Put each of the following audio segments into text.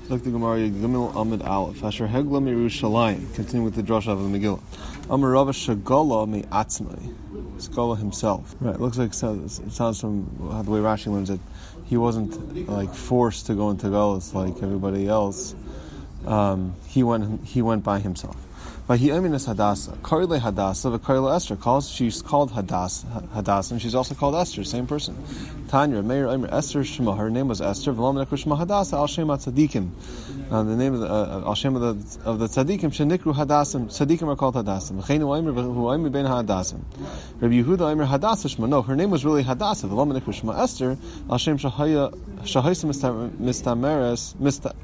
Like the Gemara, Gimel Amid Aleph. Asher Hegla Mirushalayim. Continue with the drasha of the Megillah. Amar Rava Shagala Mi Atzmai. Skala himself. Right. It looks like it sounds from the way Rashi learns it. He wasn't like forced to go into Galus like everybody else. He went by himself. By he Aminas Hadassah, Karile Hadassah, Karile Esther. She's called Hadassah, and she's also called Esther, same person. Tanya, Meir Amir Esther Shema. Her name was Esther. V'lam Shema Hadassah Al Shem Tzadikim. The name of the Al Shem of the Tzadikim Shenikru Hadassim. Tzadikim are called Hadassim. V'cheinu Amir Hu Amir Ben Hadassim. Rabbi Yehuda Amir Hadassah Shema. No, her name was really Hadassah. V'lam Shema Esther Al Shem Shahaya Mistameres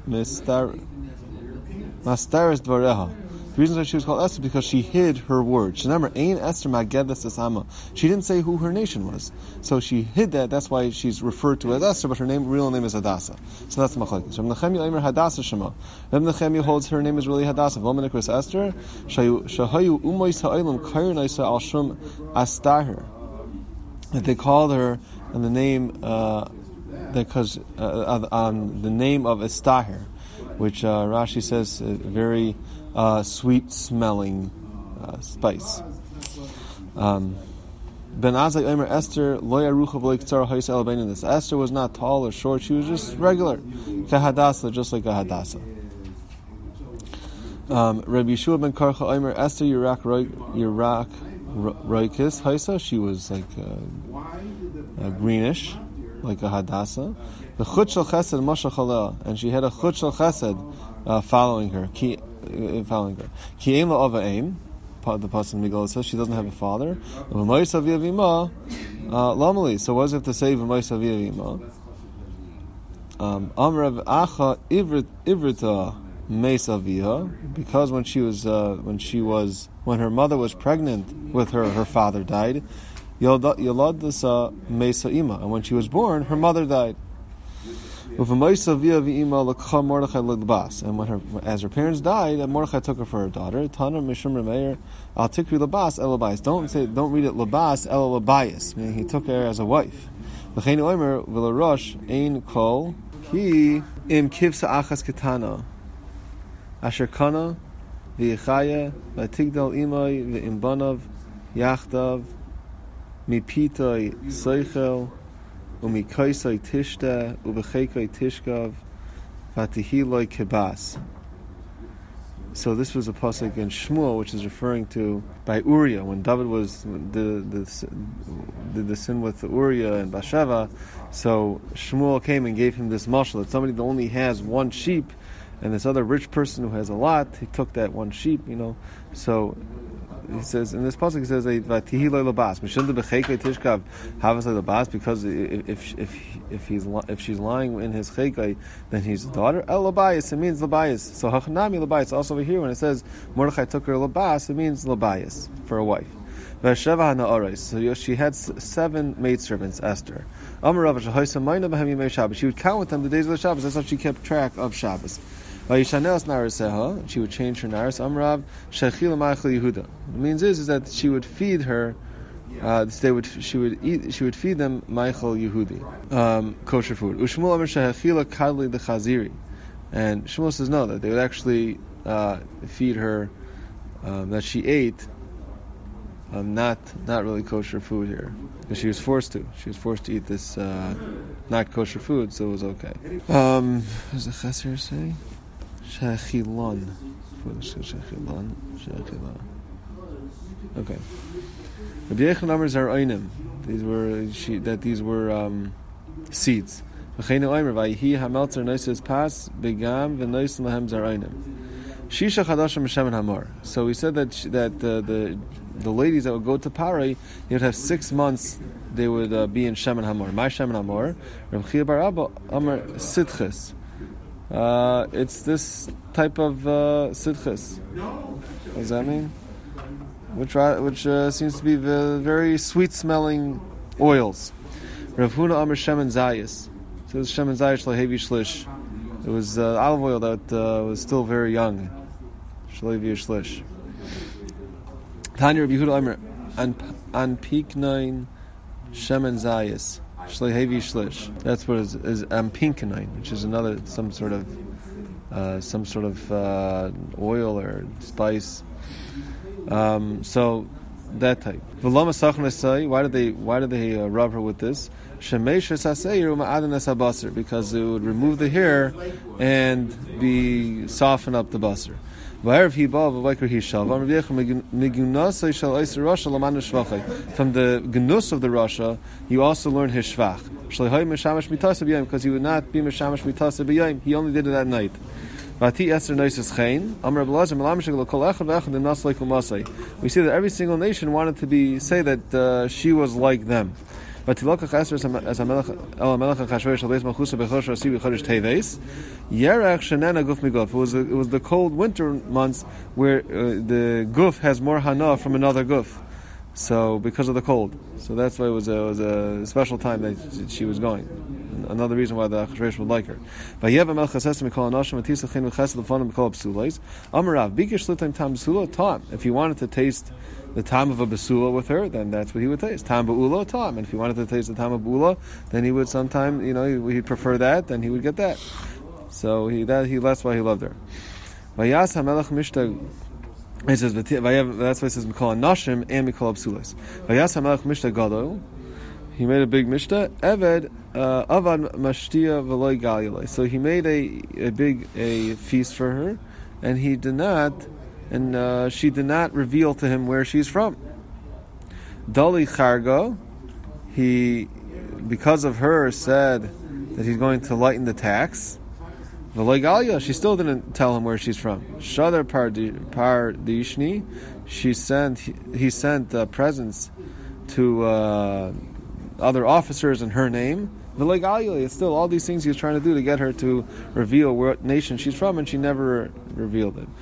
Mastares Dvareha. The reason why she was called Esther is because she hid her word. She remember, Ein Esther Magedas Esama. She didn't say who her nation was, so she hid that. That's why she's referred to as Esther, but her real name is Hadassah. So that's Machlekes. Rabbi Nechemia Omer Hadassah Shema. Rabbi Nechemia holds her name is really Hadassah. V'lomenikris Esther Shahayu Umois Ha'olam Kairnaisa Al Shum Astaher. That they called her on the name because on the name of Estaher, which Rashi says very sweet-smelling spice. Ben Azai Omer Esther Lo Yarucha V'Lo Yitzar Ha'is El Beininus. Esther was not tall or short; she was just regular, Kahadassah, just like a Hadassah. Rabbi Yeshua ben Karcha Omer Esther Yirak Roikis Haisa. She was like greenish, like a Hadassah. The Chut Shel Chesed Moshe Chalel, and she had a Chut Shel Chesed following her. Ki Ein Lo Ava Ein. The pasuk in Megillah says she doesn't have a father. V'mois Avi Avima Lamali. So what does it have to say? V'mois Avi Avima. Amrav Acha Ivrita Meis Aviha. Because when her mother was pregnant with her, her father died. Yoladasa Meisa Ima, and when she was born, her mother died. And when as her parents died, Mordechai took her for her daughter. Tana Mishum Remeir Al Tikri Labas El Labayis. Don't read it Labas El Labayis, meaning he took her as a wife. V'cheinu Omer V'larosh Ein Kol Ki Im Kivsa Achas Ketana Asher Kana V'Yichaya V'Tigdal Imay V'Imbanav Yachdav Mipitoi Seichel Umikaisai Tishta Ubechekoi Tishkav Vatihiloi Kebas. So this was a pasuk in Shmuel, which is referring to by Uriah when David did the sin with Uriah and Bathsheba. So Shmuel came and gave him this mashal that somebody that only has one sheep, and this other rich person who has a lot, he took that one sheep. So he says in this pasuk, he says Vatihiloi Labas Mishum Bechekoi Tishkav Havasai Labas, because if she's lying in his chekoi, then he's a daughter. El Labayis, it means Labayis. So Hachanami Labayis. Also over here, when it says Mordechai took her Labas, it means Labayis for a wife. V'Sheva HaNa'aros. So she had 7 maidservants. Esther. Amar Rav Shehoisa Mayna B'Hem Yimei Shabbos. She would count with them the days of the Shabbos. That's how she kept track of Shabbos. Vayishaneos Naraseha. She would change her naras. Amrav Shechila Ma'achel Yehuda. What it means is that she would feed her. She would feed them Ma'achel Yehudi, kosher food. Ushmuel Amar Shechila Kadli the Chaziri, and Shmuel says no, that they would actually feed her that she ate. Not really kosher food here, because she was forced to. She was forced to eat this not kosher food, so it was okay. What does the Chesed say? Shechilon. Okay. Rabbi Yechon Amar Zar'onim. These were seeds. V'cheinu Omer Vayihi Hameltzer Noises Pas Begam V'Nois Lahem Zar'onim. Shisha Chadashim Shemen Hamor. So we said that the ladies that would go to Parai, they would have 6 months. They would be in Shemen Hamor. My Shemen Hamor. Rav Chia bar Abba Amar Sidches. It's this type of Sidches. What does that mean? Which seems to be the very sweet-smelling oils. Rav Huna Amar Shemen Zayis. So it was Shemen Zayis Shlehevi Shlish. It was olive oil that was still very young. Shlehevi Shlish. Tanya Rabbi Yehuda Amar An Piknain Shemen Zayis Shlehevi Shlish. That's what is Ampinkanine, which is some sort of some sort of oil or spice. So that type. Why did they rub her with this? Because it would remove the hair and soften up the basar. From the gnus of the rasha, you also learn his shvach. Because he would not be mishamash mitasa b'yayim. He only did it at night. We see that every single nation wanted to say that she was like them. It was the cold winter months where the guf has more hana from another guf. So because of the cold, so that's why it was a special time that she was going. Another reason why the Achashverosh would like her. If he wanted to taste the time of a basula with her, then that's what he would taste. Tam ba'ula, tam. And if he wanted to taste the time of ba'ula, then he would sometime, he'd prefer that, then he would get that. So that's why he loved her. He says that's why it says Mikol Nashim and Mikol Absulas. Vayas HaMelech Mishta Gadol. He made a big mishta. Eved Avad Mashtia V'Loi Galilei. So he made a big feast for her, and she did not reveal to him where she's from. Dali Chargo. He, because of her, said that he's going to lighten the tax. V'Loi she still didn't tell him where she's from. Shadar Pardishni, he sent presents to other officers in her name. V'Loi it's still all these things he was trying to do to get her to reveal what nation she's from, and she never revealed it.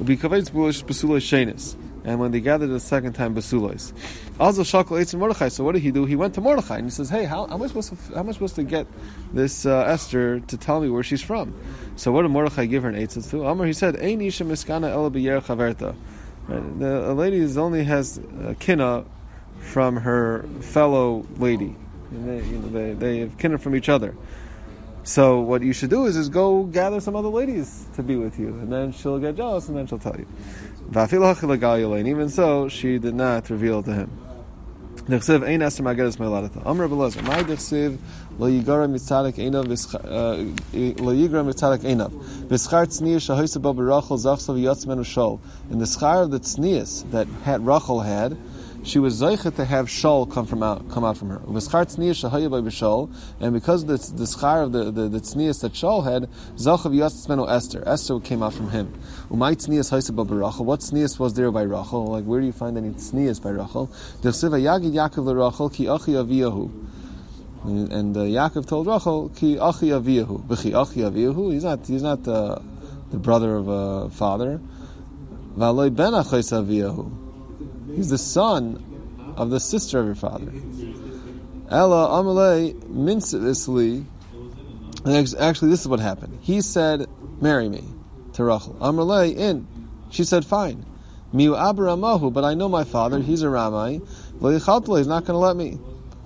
And when they gathered the second time, Basulos. Also, Shakal Eitz and Mordechai. So what did he do? He went to Mordechai and he says, "Hey, how am I supposed to get this Esther to tell me where she's from?" So what did Mordechai give her an Eitz to? Amar, he said, "Ein isha miskana ela b'yer chaverta." The lady only has kinna from her fellow lady. And they have kinna from each other. So what you should do is go gather some other ladies to be with you, and then she'll get jealous, and then she'll tell you. And even so, she did not reveal to him. Amr Belazar, my dechsiv lo yigara mitzadik einav lo yigra mitzadik einav v'schar tznius shahoysa bo berachel zachsav yatzmenu shol. In the schar of the tznius that Rachel had, she was zeichet to have shol come out from her. V'schar tznius shahoya by b'shol, and because of the schar of the tznius that Shol had, zachav yatzmenu Esther came out from him. Umay tznius hoysa bo berachel. What tznius was there by Rachel? Like, where do you find any tznius by Rachel? Dechsiv yagid Yaakov l'Rachel ki achi aviyahu. And Yaakov told Rachel ki achi aviyahu. B'chi achi aviyahu. He's not the brother of a father. V'aloi ben achos aviyahu. He's the son of the sister of your father. Ella amalei minsivusli. Actually, this is what happened. He said, "Marry me," to Rachel. Amalei in. She said, "Fine." Miu Abramahu, but I know my father. He's a Ramai. He's not going to let me.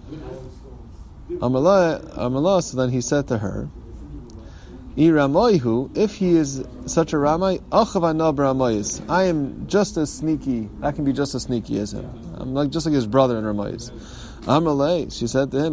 Amalei. So then he said to her, if he is such a Ramai, I am just as sneaky. I can be just as sneaky as him. I'm just like his brother in Ramayis. Amalei, she said to him,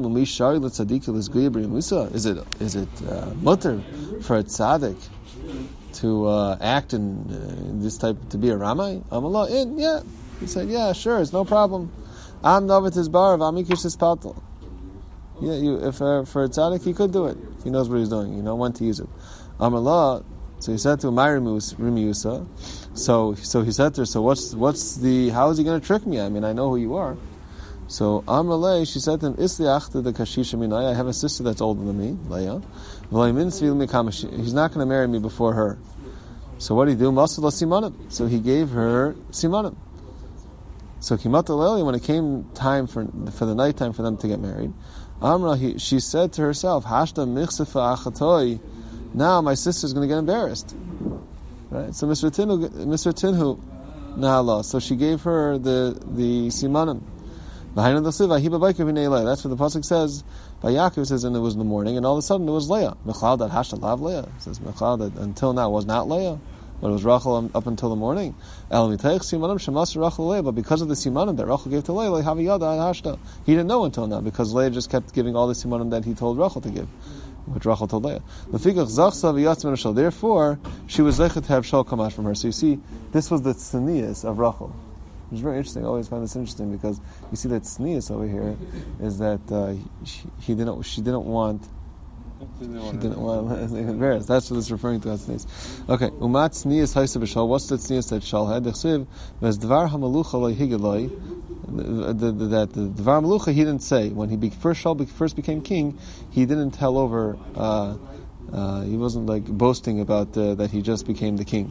is it mutter for a tzaddik to act in this type, to be a Ramai? Amalei, yeah. He said, yeah, sure, it's no problem. Am navet his bar, v'amikish his patel. Yeah, for a tzaddik, he could do it. If he knows what he's doing, when to use it. Amallah, so he said to Rimiusa, so he said to her, so how is he going to trick me? I mean, I know who you are. So Amalei, she said to him, Isliach to the kashisha minai, I have a sister that's older than me, Leah. He's not going to marry me before her. So what did he do? Masala simanim. So he gave her simanim. So Kimat Leli, when it came time for the nighttime for them to get married, Amra, she said to herself, Hashda michsefa achatoi, now my sister's going to get embarrassed. Right? So Mr. Tinhu, Nahala, so she gave her the simanim. That's what the pasuk says. By Yaakov it says, and it was in the morning, and all of a sudden it was Leah. Mechlal that Hasha Lav Leah. It says Mechlal that until now was not Leah, but it was Rachel up until the morning. But because of the simanim that Rachel gave to Leah, he didn't know until now, because Leah just kept giving all the simanim that he told Rachel to give, which Rachel told Leah. Therefore, she was zeichet to have Shol come out from her. So you see, this was the tznius of Rachel. Which is very interesting. I always find this interesting because you see that tznius over here is that she didn't want embarrassed. That's what it's referring to as tznius. Okay, umat tznius haisa b'shal. What's the tznius that Shal had? Dechsiv v'es dvar hamalucha lo'higiloi. That the dvar hamalucha he didn't say when he first became king. He didn't tell over. He wasn't like boasting about that he just became the king.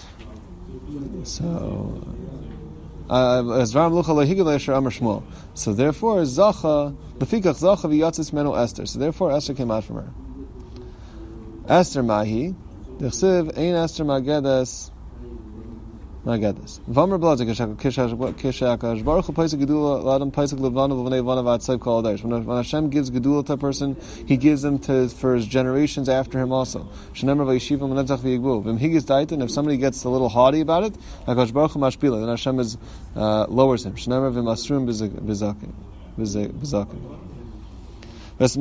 So. So therefore, Zacha, the fikach Zacha v'yatzis meno Esther. So therefore, Esther came out from her. Esther mahi, dechsiv ein Esther magedes. V'amar blazik kishakash baruch paisik gedula ladam paisik levanav v'nei vanav atzayv kol adaysh. When Hashem gives gedula to a person, He gives them for his generations after him also. Shenemar v'yeshivam v'netzach v'yigbu. V'mhigis daitin. If somebody gets a little haughty about it, Hakadosh Baruch Hu mashpila, then Hashem lowers him. Shenemar v'masrum b'zakim. That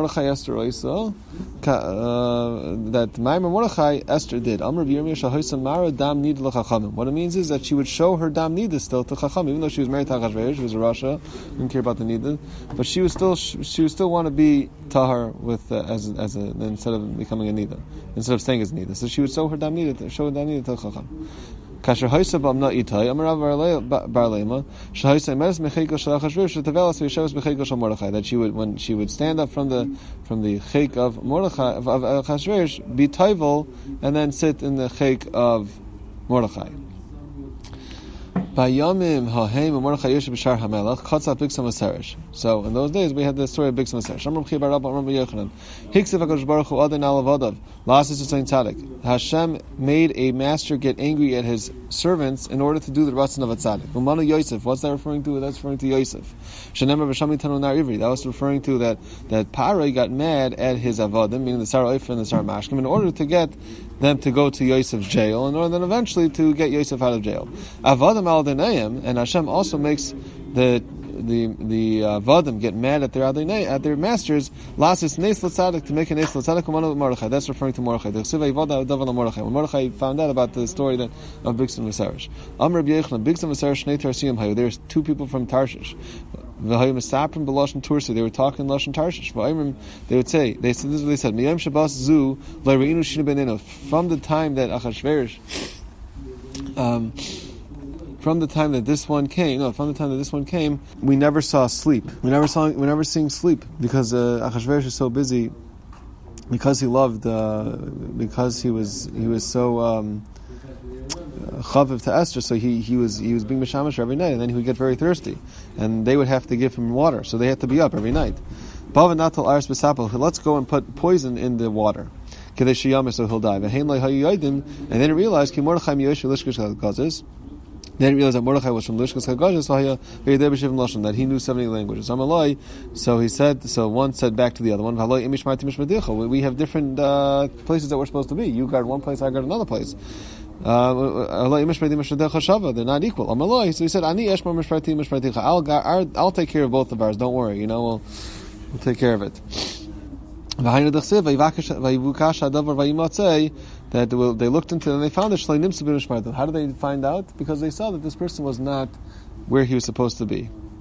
Maimar Mordechai Esther did. What it means is that she would show her dam nida still to Chacham, even though she was married to Achashverosh, she was a Rasha, didn't care about the nida, but she would still want to be tahar with instead of becoming a nida, instead of staying as nida. So she would show her dam nida to Chacham. Kasher Hoysa Bamna Itai, Amarav Barlema, Shahoysa Mes Mecheko Shalachashverosh, Tavelas Vishavas Mecheko Shal Mordechai, that she would, when she would stand up from the chek of Mordechai of Achashverosh, be taival, and then sit in the chek of Mordechai. Bayamim Hahem Mordechai Yoshe B'Shar Hamelach Chatzat Bigdam Aseresh. So in those days we had the story of Bigdam Aseresh. Amar B'Chi Bar Rabba Amar Yochanan Hiksev HaKadosh Baruch Hu Adon Alav Adav La'asis Tzayim Tzadik. Hashem made a master get angry at his servants in order to do the ratzon of a tzaddik. Umanu Yosef. What's that referring to? That's referring to Yosef. Shenemar V'Shami Tanu Nar Ivri. That was referring to that Parai got mad at his avodim, meaning the Sarah Ofer and the Sarah Mashkim, in order to get them to go to Yosef's jail, in order then eventually to get Yosef out of jail. Avodim al denayim, and Hashem also makes the Vadim get mad at their masters. Lasis nes l'tzadik, to make a nes l'tzadik Mordechai. That's referring to Mordechai. When Mordechai found out about the story of Bigdam Aseresh. Amar Rabbi Yochanan, Bigdam Aseresh shnei tarsiyim hayu. There's two people from Tarshish. V'hayu misaprim b'lashon Tursi. They were talking lashon Tarshish. They would say, this is what they said. Miyam Shabbos zu le'reinu shinu benenu. From the time that Achashverosh, from the time that this one came, we never saw sleep. We never seeing sleep because Achashverosh is so busy, because he loved, because he was so chaviv to Esther. So he was being mishamash every night, and then he would get very thirsty, and they would have to give him water, so they had to be up every night. Let's go and put poison in the water, so he'll die. And then he realized Then he realized that Mordechai was from Lishkas Chagashis, that he knew 70 languages. So one said back to the other one, we have different places that we're supposed to be. You guard one place, I guard another place. They're not equal. So he said, I'll take care of both of ours, don't worry, we'll take care of it. That they looked into it and they found it. How did they find out? Because they saw that this person was not where he was supposed to be.